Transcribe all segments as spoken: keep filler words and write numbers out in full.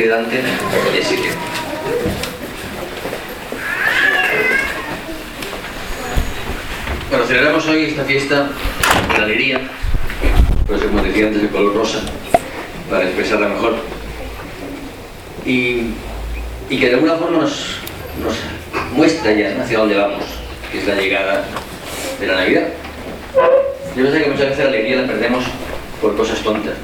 aquí delante de sitio. Bueno, celebramos hoy esta fiesta de la alegría, por eso, como decía antes, el color rosa, para expresarla mejor. Y, y que de alguna forma nos, nos muestra ya, ¿no?, hacia dónde vamos, que es la llegada de la Navidad. Yo sé que muchas veces la alegría la perdemos por cosas tontas.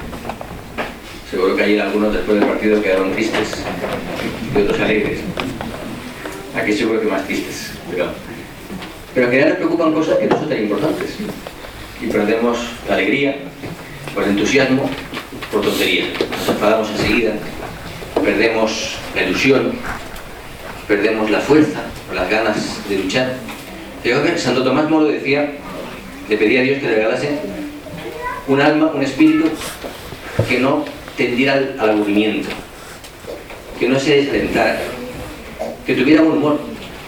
Seguro que ayer algunos después del partido quedaron tristes y otros alegres. Aquí seguro que más tristes, pero, pero que ya nos preocupan cosas que no son tan importantes. Y perdemos la alegría por entusiasmo, por tontería. Nos enfadamos enseguida, perdemos la ilusión, perdemos la fuerza o las ganas de luchar. Creo que Santo Tomás Moro decía, le pedía a Dios que le regalase un alma, un espíritu que no tendiera al, al aburrimiento, que no se desalentara, que tuviera buen humor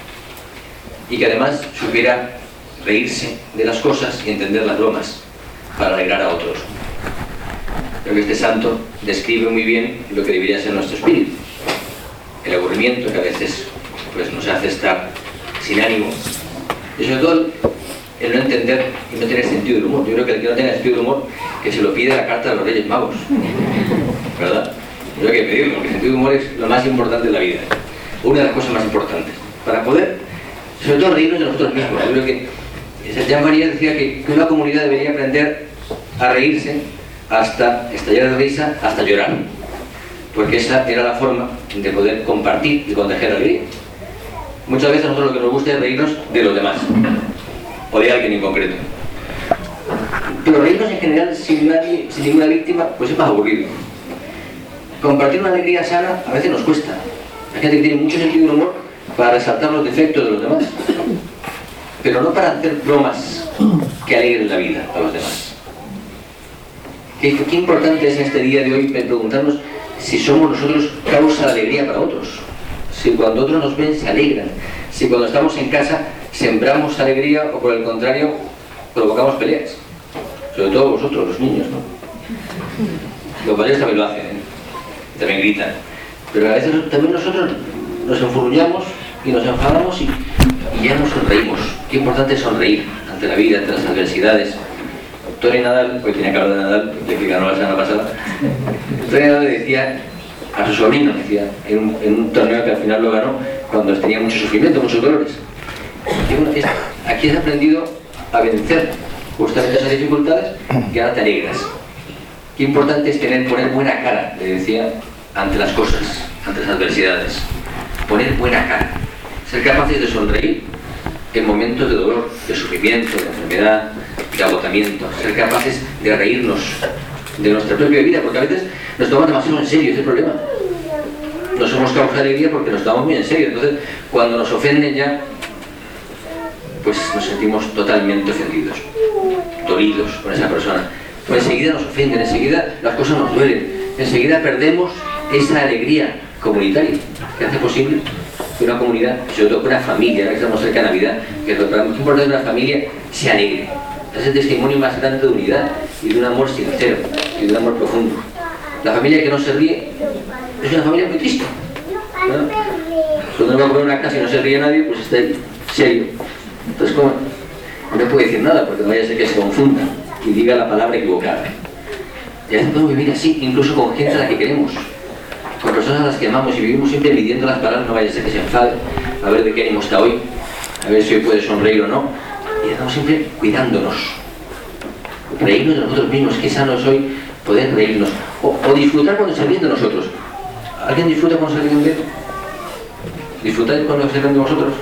y que además supiera reírse de las cosas y entender las bromas para alegrar a otros. Creo que este santo describe muy bien lo que debería ser nuestro espíritu. El aburrimiento que a veces pues, nos hace estar sin ánimo y sobre todo el no entender y no tener sentido del humor. Yo creo que el que no tenga sentido del humor, que se lo pide la carta de los Reyes Magos, ¿verdad? Yo creo que pedirlo, porque el sentido del humor es lo más importante de la vida, una de las cosas más importantes, para poder, sobre todo, reírnos de nosotros mismos. Yo creo que Jean María decía que, que una comunidad debería aprender a reírse hasta estallar de risa, hasta llorar, porque esa era la forma de poder compartir y contagiar alegría. Muchas veces a nosotros lo que nos gusta es reírnos de los demás, o de alguien en concreto. Pero reírnos en general sin, nadie, sin ninguna víctima, pues es más aburrido. Compartir una alegría sana a veces nos cuesta. Hay gente que tiene mucho sentido del humor para resaltar los defectos de los demás, pero no para hacer bromas que alegren la vida a los demás. Qué, qué importante es en este día de hoy preguntarnos si somos nosotros causa de alegría para otros. Si cuando otros nos ven se alegran. Si cuando estamos en casa sembramos alegría o por el contrario provocamos peleas. Sobre todo vosotros, los niños, ¿no? Los mayores también lo hacen, ¿eh? También gritan. Pero a veces también nosotros nos enfurruñamos y nos enfadamos y, y ya nos sonreímos. Qué importante es sonreír ante la vida, ante las adversidades. Tony Nadal, hoy tenía que hablar de Nadal, ya que ganó la semana pasada, Tony Nadal le decía a su sobrino, decía, en un, en un torneo que al final lo ganó, cuando tenía mucho sufrimiento, muchos dolores. Es, aquí has aprendido a vencer justamente esas dificultades y ahora te alegras. Qué importante es tener, poner buena cara, le decía, ante las cosas, ante las adversidades. Poner buena cara. Ser capaces de sonreír en momentos de dolor, de sufrimiento, de enfermedad, de agotamiento. Ser capaces de reírnos de nuestra propia vida, porque a veces nos tomamos demasiado en serio, ese es el problema. No somos causa de alegría porque nos tomamos muy en serio. Entonces, cuando nos ofenden ya, pues nos sentimos totalmente ofendidos, dolidos con esa persona. Pues enseguida nos ofenden, enseguida las cosas nos duelen, enseguida perdemos esa alegría comunitaria que hace posible que una comunidad, sobre todo una familia, ahora que estamos cerca de Navidad, que es lo más importante de una familia, se alegre. Es el testimonio más grande de unidad y de un amor sincero y de un amor profundo. La familia que no se ríe es una familia muy triste, ¿no? Cuando uno va a poner una casa y no se ríe nadie, pues está ahí, serio. Entonces, ¿cómo? No puede decir nada porque no vaya a ser que se confunda y diga la palabra equivocada. Y a veces podemos vivir así, incluso con gente a la que queremos, con personas a las que amamos y vivimos siempre midiendo las palabras, no vaya a ser que se enfade, a ver de qué ánimo está hoy, a ver si hoy puede sonreír o no. Y estamos siempre cuidándonos, reírnos de nosotros mismos, qué sano es hoy poder reírnos, o, o disfrutar cuando se ríen de nosotros. ¿Alguien disfruta cuando se ríen de él? ¿Disfrutáis cuando se ríen de vosotros?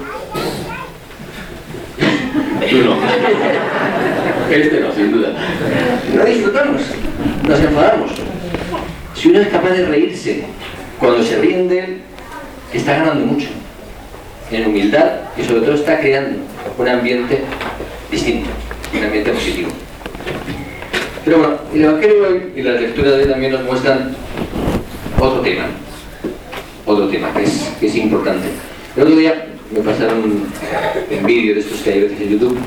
Tú no. Este no, sin duda. No disfrutamos, nos enfadamos. Si uno es capaz de reírse cuando se ríen de él, está ganando mucho en humildad y sobre todo está creando un ambiente distinto, un ambiente positivo. Pero bueno, el Evangelio de hoy y las lecturas de hoy también nos muestran otro tema, otro tema que es, que es importante. El otro día me pasaron un, un vídeo de estos que hay veces en YouTube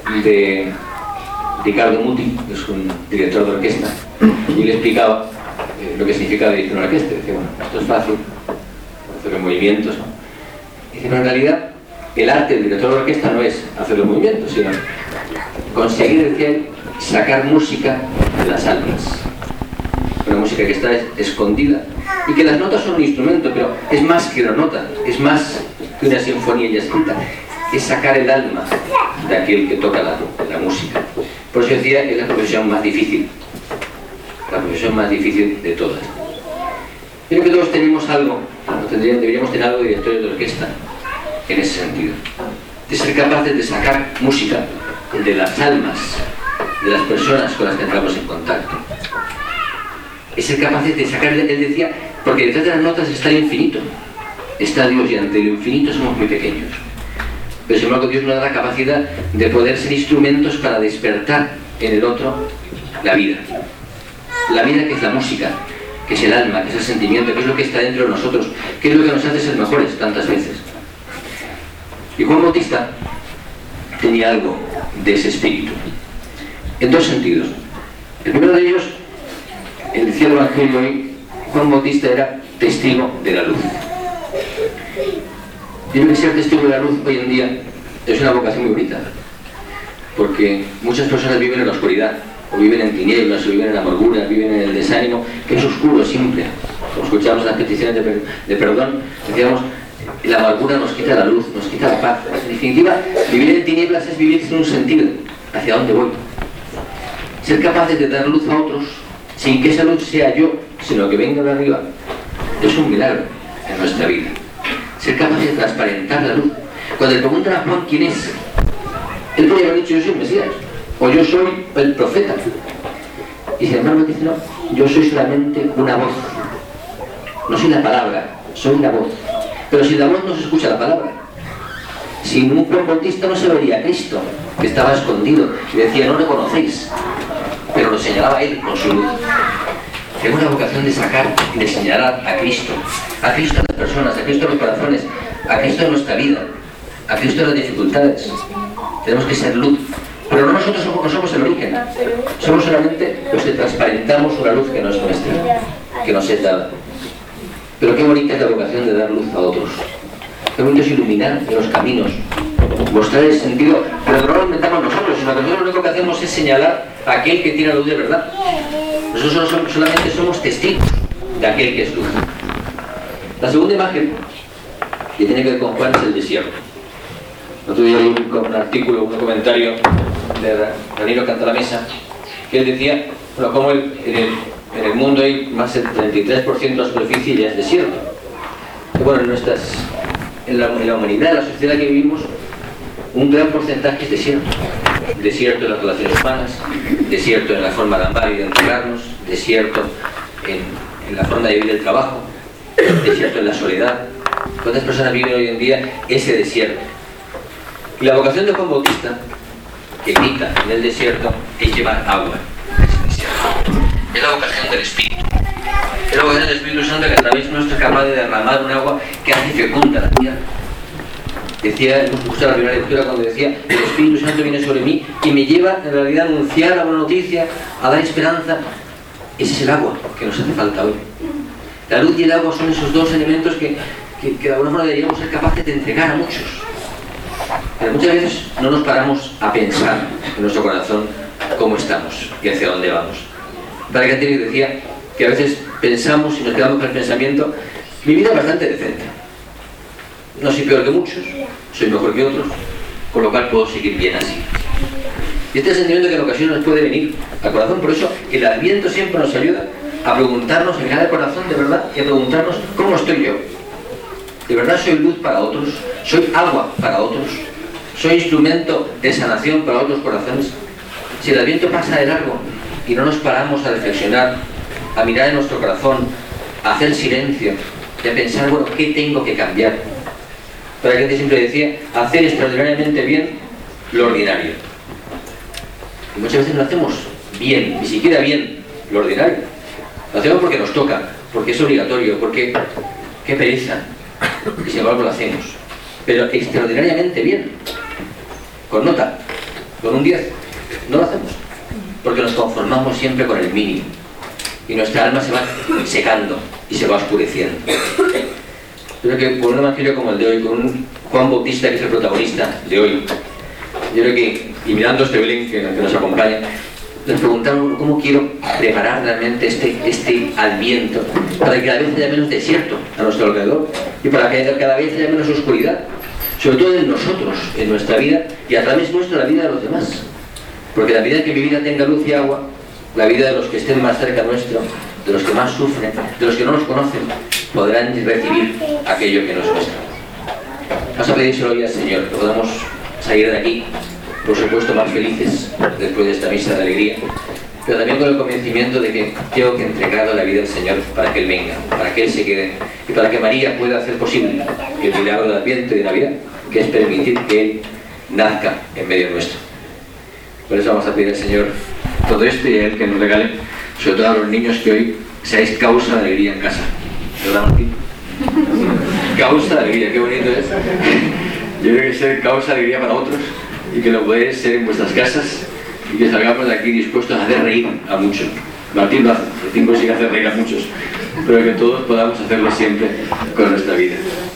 de Ricardo Muti, que es un director de orquesta, y le explicaba eh, lo que significa dirigir una orquesta. Dice, bueno, esto es fácil, hacer los movimientos, ¿no? Dice, pero en realidad el arte del director de orquesta no es hacer los movimientos, sino conseguir, decía él, sacar música de las almas. Una música que está escondida y que las notas son un instrumento, pero es más que una nota, es más que una sinfonía ya escrita, es sacar el alma de aquel que toca la, la música. Por eso decía que es la profesión más difícil, la profesión más difícil de todas. Creo que todos tenemos algo, tendríamos, deberíamos tener algo de directores de orquesta en ese sentido, de ser capaces de sacar música de las almas de las personas con las que entramos en contacto. Es ser capaces de sacar, él decía, porque detrás de las notas está el infinito, está Dios, y ante el infinito somos muy pequeños. Pero sin embargo Dios nos da la capacidad de poder ser instrumentos para despertar en el otro la vida. La vida, que es la música, que es el alma, que es el sentimiento, que es lo que está dentro de nosotros, que es lo que nos hace ser mejores tantas veces. Y Juan Bautista tenía algo de ese espíritu, en dos sentidos. El primero de ellos, el decía el Evangelio hoy, Juan Bautista era testigo de la luz. Yo creo que ser testigo de la luz hoy en día es una vocación muy bonita, porque muchas personas viven en la oscuridad, o viven en tinieblas, o viven en la amargura, viven en el desánimo, que es oscuro, simple. Como escuchábamos las peticiones de, per de perdón, decíamos, la amargura nos quita la luz, nos quita la paz. En definitiva, vivir en tinieblas es vivir sin un sentido. ¿Hacia dónde voy? Ser capaces de dar luz a otros, sin que esa luz sea yo, sino que venga de arriba, es un milagro en nuestra vida. Ser capaces de transparentar la luz. Cuando le preguntan a Juan quién es, él podría haber dicho, yo soy el Mesías, o yo soy el profeta. Y sin embargo dice, no, yo soy solamente una voz. No soy la palabra, soy la voz. Pero sin la voz no se escucha la palabra. Sin un Juan Bautista no se vería a Cristo, que estaba escondido, y decía, no le conocéis, pero lo señalaba él con su luz. Tenemos la vocación de sacar y de señalar a Cristo, a Cristo en las personas, a Cristo en los corazones, a Cristo en nuestra vida, a Cristo en las dificultades. Tenemos que ser luz, pero no nosotros somos, no somos el origen, somos solamente los que transparentamos una luz que no es nuestra, que nos es dada. Pero qué bonita es la vocación de dar luz a otros, qué bonito es iluminar los caminos, mostrar el sentido, pero no lo inventamos nosotros, sino que nosotros lo único que hacemos es señalar a aquel que tiene la luz de verdad. Nosotros solamente somos testigos de aquel que es luz. La segunda imagen, que tiene que ver con Juan, es el desierto. El otro día leí un, un artículo, un comentario de Ramiro Cantalamesa, que él decía, bueno, como el, en, el, en el mundo hay más del treinta y tres por ciento de la superficie ya es desierto. Y bueno, en, nuestras, en, la, en la humanidad, en la sociedad que vivimos, un gran porcentaje es desierto. Desierto en las relaciones humanas, desierto en la forma de amar y de entregarnos, desierto en, en la forma de vivir el trabajo, desierto en la soledad. ¿Cuántas personas viven hoy en día ese desierto? Y la vocación de Juan Bautista, que grita en el desierto, es llevar agua a ese desierto. Es la vocación del Espíritu. Es la vocación del Espíritu Santo, que a través nuestro es capaz de derramar un agua que hace fecunda la tierra. Decía, hemos escuchado la primera lectura cuando decía, el Espíritu Santo viene sobre mí y me lleva en realidad a anunciar la buena noticia, a dar esperanza. Ese es el agua que nos hace falta hoy. La luz y el agua son esos dos elementos que, que, que de alguna forma deberíamos ser capaces de entregar a muchos. Pero muchas veces no nos paramos a pensar en nuestro corazón cómo estamos y hacia dónde vamos. Padre Cantillo decía que a veces pensamos y nos quedamos con el pensamiento, mi vida es bastante decente. No soy peor que muchos, soy mejor que otros, con lo cual puedo seguir bien así. Y este sentimiento que en ocasiones nos puede venir al corazón, por eso el Adviento siempre nos ayuda a preguntarnos, a mirar el corazón de verdad y a preguntarnos cómo estoy yo. ¿De verdad soy luz para otros? ¿Soy agua para otros? ¿Soy instrumento de sanación para otros corazones? Si el Adviento pasa de largo y no nos paramos a reflexionar, a mirar en nuestro corazón, a hacer silencio y a pensar, bueno, ¿qué tengo que cambiar? Para que siempre decía, hacer extraordinariamente bien lo ordinario. Y muchas veces no hacemos bien, ni siquiera bien lo ordinario. Lo hacemos porque nos toca, porque es obligatorio, porque qué pereza. Y sin embargo lo hacemos. Pero extraordinariamente bien, con nota, con un diez, no lo hacemos. Porque nos conformamos siempre con el mínimo. y nuestra alma se va secando y se va oscureciendo. Yo creo que por un evangelio como el de hoy, con un Juan Bautista que es el protagonista de hoy, yo creo que, y mirando este Belén que, que nos acompaña, nos preguntamos cómo quiero preparar realmente este, este adviento para que cada vez haya menos desierto a nuestro alrededor y para que cada vez haya menos oscuridad, sobre todo en nosotros, en nuestra vida y a través nuestra la vida de los demás. Porque la vida que mi vida tenga luz y agua, la vida de los que estén más cerca nuestro, de los que más sufren, de los que no nos conocen, podrán recibir aquello que nos muestra. Vamos a pedírselo hoy al Señor, que podamos salir de aquí, por supuesto, más felices después de esta misa de alegría, pero también con el convencimiento de que tengo que entregar la vida al Señor para que Él venga, para que Él se quede y para que María pueda hacer posible el milagro del Adviento y de Navidad, que es permitir que Él nazca en medio nuestro. Por eso vamos a pedir al Señor todo esto y a Él que nos regale, sobre todo a los niños, que hoy seáis causa de alegría en casa. ¿Verdad, Martín? Causa de alegría, qué bonito es. Yo creo que ser causa de alegría para otros y que lo podéis ser en vuestras casas y que salgamos de aquí dispuestos a hacer reír a muchos. Martín lo hace, Martín consigue hacer reír a muchos, pero que todos podamos hacerlo siempre con nuestra vida.